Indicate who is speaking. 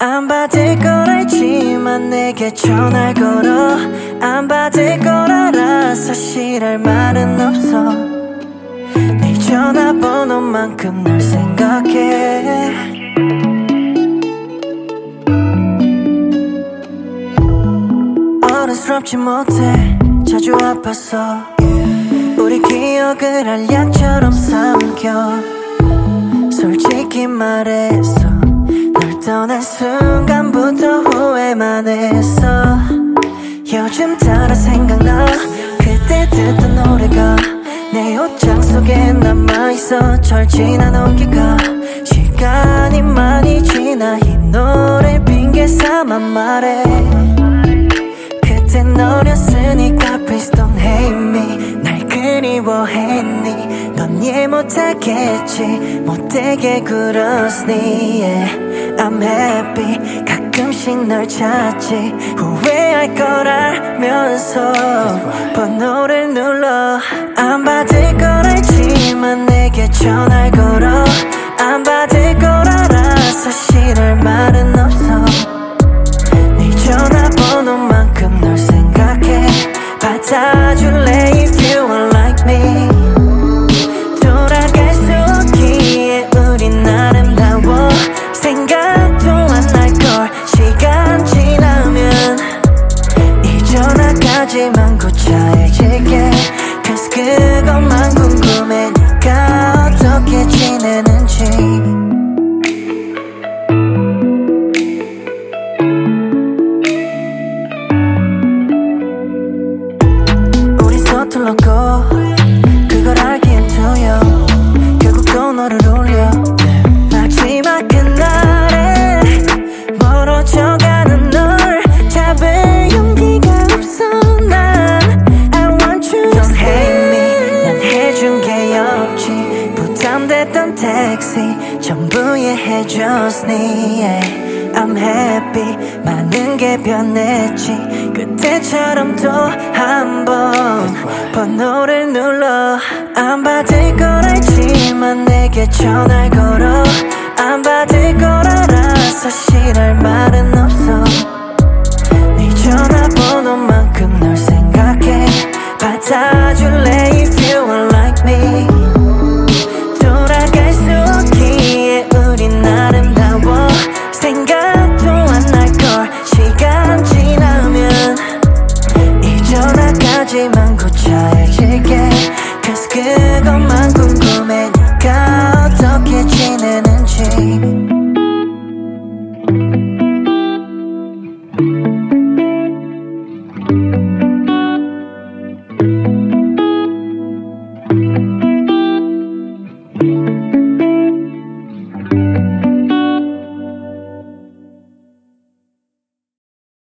Speaker 1: 안 받을 걸 알지만 내게 전화를 걸어 안 받을 걸 알아 사실 할 말은 없어 네 전화번호만큼 널 생각해 어른스럽지 못해 자주 아파서 우리 기억을 알약처럼 삼켜 솔직히 말해서 널 떠난 순간부터 후회만 했어 요즘 따라 생각나 그때 듣던 노래가 내 옷장 속에 남아있어 절친한 온기가 시간이 많이 지나 이 노래 핑계 삼아 말해 그땐 어렸으니까 Please don't hate me 날 그리워했니 넌 이해 못하겠지 못되게 굴었니 yeah. I'm happy 가끔씩 널 찾지 후회할 걸 알면서 번호를 눌러 안 받을 걸 알지만 내게 전화를 걸어 안 받을 걸 알아 사실 할 말은 없어 네 전화번호만큼 널 생각해 받아줄래 if you are like me 돌아갈 수 없기에 우린 아름다워 생각도 안 날걸 시간 지나면 이 전화까지만 고차해질게 Cause 그것만 궁금해 네가 어떻게 지내는지 서툴렀고 그걸 알기엔 두려 결국 또 너를 울려 마지막 그날에 멀어져가는 널 잡을 용기가 없어 난 I want you Don't hate me 난 해준 게 없지 부담됐던 택시 전부 이해해줬니 yeah. I'm happy 많은 게 변했지 그때처럼 또 한 번 번호를 눌러 안 받을 걸 알지만 내게 전화를 걸어 안 받을 걸 알아